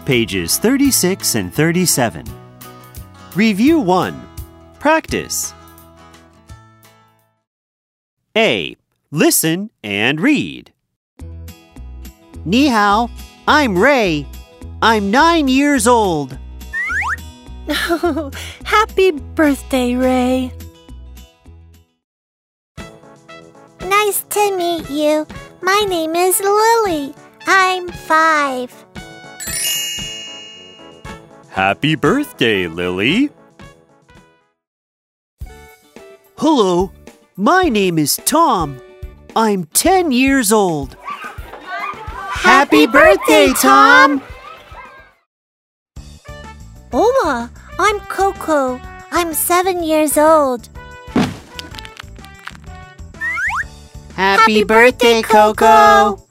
pages 36 and 37. Review 1. Practice. A. Listen and read. 你好, I'm Ray. I'm 9 years old. Happy birthday, Ray. Nice to meet you. My name is Lily. I'm 5. Happy birthday, Lily. Hello, my name is Tom. I'm 10 years old. Happy birthday, Tom! Hola, I'm Coco. I'm 7 years old. Happy birthday, Coco!